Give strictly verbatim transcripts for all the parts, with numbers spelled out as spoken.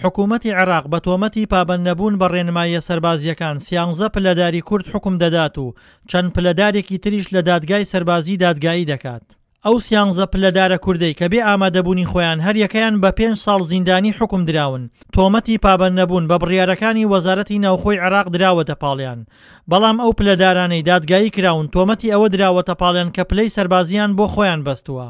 حکوومەتی عێراق بە تۆمەتی پابەندنەبوون بە ڕێنماییە سەربازیەکان سیانزە پلەداری کورد حکم دەدات و چەند پلەدارێکی تریش لە دادگای سەربازی دادگایی دەکات. ئەو سیانزە پلەدارە کوردەی کە بێ ئامادەبوونی خۆیان هەر یەکەیان بە پێنج ساڵ زیندانی حکم دراون. تۆمەتی پابەندنەبوون بە بڕیارەکانی وەزارەتی ناوخۆی عێراق دراوەتە پاڵیان. بەڵام ئەو پلەدارانەی دادگایی کراون تۆمەتی ئەوە دراوەتە پاڵیان کە پلەی سەربازیان بۆ خۆیان بەستووە.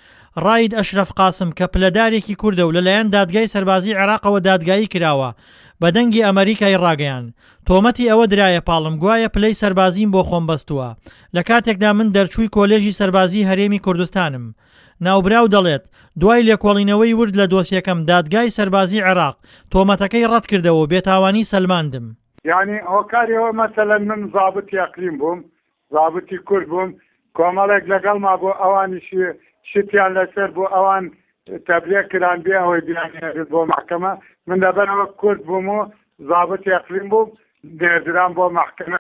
ڕاید ئەشرەف قاسم کە پلەدارێکی کوردە و لەلایەن دادگای سەربازی عێراقەوە دادگایی کراوە بە دەنگی ئەمریکای ڕاگەیان. تۆمەتی ئەوە درایە پاڵم گوایە پلەی سەربازیم بۆ خۆم بەستووە. لە کاتێکدا من دەرچووی کۆلێژی سەربازی هەرێمی کوردستانم. ناوبراو دەڵێت دوای لێکۆڵینەوەی ورد لە دۆسیەکەم دادگای سەربازی عێراق تۆمەتەکەی ڕەت کردەوە و بێتاوانی سەلماندم. یعنی هۆکاریەوە مەسەلەن من زابتی ئەقلیم بووم، زابتی کورد بووم، کۆمەڵێک لەگەڵما بۆ ئەوانیشی شتیان لەسەر بۆ ئەوان تەبلیغ کران بێ ئەوەی بیانێت بۆ محکەمە. من لەبەرەوە کورد بووم و زابتی ئەقلیم بووم، نێردران بۆ محکەمە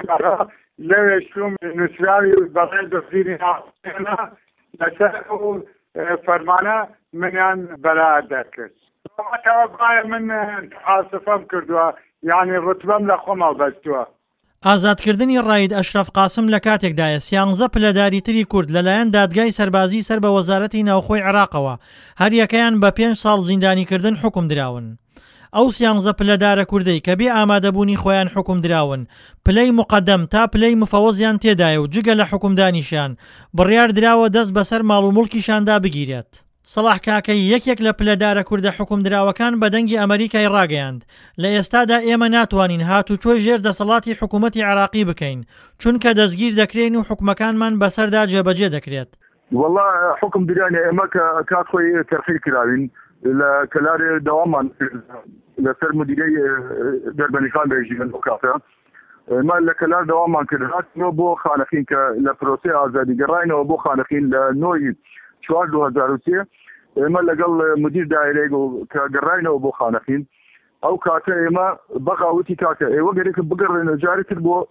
لەوێ چووم نووسراوی بەڵێ دەستگیری ناوخۆیانە لەسەر ئەو فەرمانە منیان بەرات دەکرد. تۆمەتەوە گوایە من عاسفەم کردووە، یعنی ڕوتبەم لە خۆمەوە بەستووە. ئازادکردنی ڕاید ئەشرەف قاسم لە کاتێکدایە سیانزە پلەداری تری کورد لەلایەن دادگای سەربازی سەر بە وەزارەتی ناوخۆی عێراقەوە هەر یەکەیان بە پێنج ساڵ زیندانیکردن حکم دراون. ئەو سیانزە پلەدارە کوردەی کە بێ ئامادەبوونی خۆیان حکم دراون پلەی مقەدەم تا پلەی مفەوەزیان تێدایە و جگە لە حکومدانیشیان بڕیار دراوە دەست بەسەر ماڵ و موڵکیشاندا بگیرێت. سەڵاح کاکەی یەکێک لە پلەدارە کوردە حکم دراوەکان بە دەنگی ئەمریکای ڕاگەیاند. لە ئێستادا ئێمە ناتوانین هاتوچۆی ژێر دەسەڵاتی حکوومەتی عێراقی بکەین چونکە دەستگیر دەکرێن و حکومەکانمان بەسەردا جێبەجێ دەکرێت. والله حکم درانە ئێمە کە کات خۆی تەرخیر کراوین لە کەلارێ دەوامان لەسەر مدیرەی دەربەنیخان بێژین بۆ کافە ئێمە لە کەلار دەوامان کرد هاتنەوە بۆ خانەخین کە لە پرۆسەی ئازادی گەڕاینەوە بۆ خانەخین لە نۆی چوار دو هەزار و سێ ئێمە لەگەڵ مدیر دایرەی کە گەڕاینەوە بۆ خانەخین ئەو کاتە ئێمە بەغاوتی کاکە ئێوە گەرێکە بگەڕێنە جارێ کرد بۆ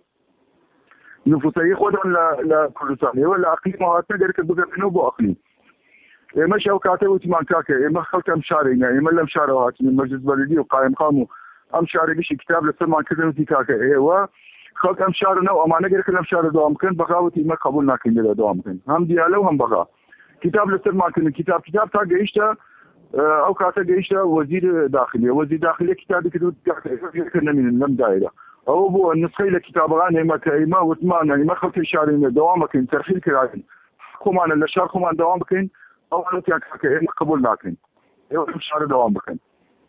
نفوسایی خۆتان لە کوردستان ئێوە لە ئەقلیم هاتنە گەرێکە بگەڕێنەوە بۆ ئەقلیم. ئێمەش ئەو کاتە وتمان کاکە ئێمە خەڵک ئەم شارێنە ئێمە لەم شارەوە هاتین مەجلس بەلدی و قایمقام و ئەم شارێکیشی کتاب لەسەرمان کردن وتی کاکە ئێوە خەڵک ئەم شارەنە و ئەمانە گەرێکە لەم شارە دەوام بکەن بەغاوتی ئێمە قبول ناکەین لێرە دەوام بکەن هەم دیالە و هەم بەغا کتاب لەسەرمان کردن کتاب کتاب تا گەیشتە ئەو کاتە گەیشتە وەزیر داخلیە وەزیر داخلیە کتابی کرد کاکە نەمینن لەم دایرە ئەوە بۆ نسخەی لە کتابەکان ئێمە کە ئێمە وتمانە ئێمە خەڵکی شارێنە دەوام بکەین تەرخیر کراین خۆمانە لە شار خۆمان دەوام بکەین ئەوانەتیان کاکە ئێمە قبول ناکەین ئێوە لەم شارە دەوام بکەین.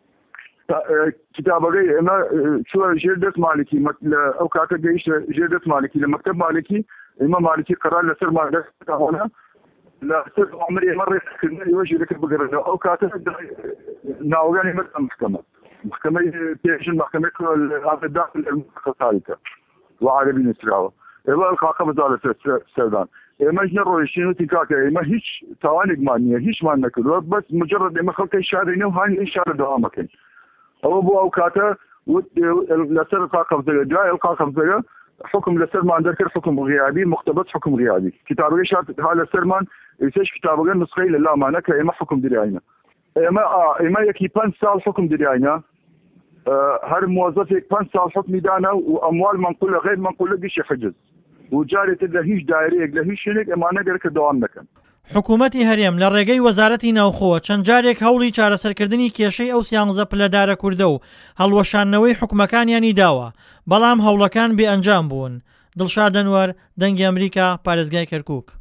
کتابەکەی ئێمە چووە ژێر دەست مالکی ئەو کاتە گەیشتە ژێر دەست مالکی لە مەکتەب مالکی ئێمە مالکی قەرار لەسەرمان دەستەوە لەسەر عمر ئێمە ڕێککردن ئێوە ژێرەکە بگەڕێنەوە ئەو کاتە ناوەکانی ئێمە محکەمە محکەمەی پێشن محکەمەی داخل خەساریکە وعربی نووسراوە ئێوە ئەلقاقە بەزار لەسەر سەردان ئێمەش نەڕۆیشتین وتی کاکە ئێمە هیچ تاوانێکمان نییە هیچمان نەکردووە بەس مجرد ئێمە خەڵکەی شارێنە و هانی ئەی شارە دەوام بکەین. ئەوە بۆ ئەو کاتە لەسەر قاقەبزەگە دوای ئەلقاقەبزەگە حكم لسرمان ذكر حكم غيابي مقتبس حكم غيابي كتابه شات هذا سرمان يسش كتابه نسخه لا معناه كاما حكم درياينا اما اه اما يكي خمس سال حكم درياينا آه هر موظف يك خمس سال حكم دانا واموال منقوله غير منقوله بشي حجز وجاري تده هيش دايري له هيش شيء اما نقدر كدوام نكن. حکوومەتی هەرێم لە ڕێگەی وەزارەتی ناوخۆوە چەند جارێک هەوڵی چارەسەرکردنی کێشەی ئەو سیانزە پلەدارە کوردە و هەڵوەشانەوەی حکومەکانیانی داوە بەڵام هەوڵەکان بێئەنجام بوون. دڵشاد ئەنوەر، دەنگی ئەمریکا، پارێزگای کەرکووک.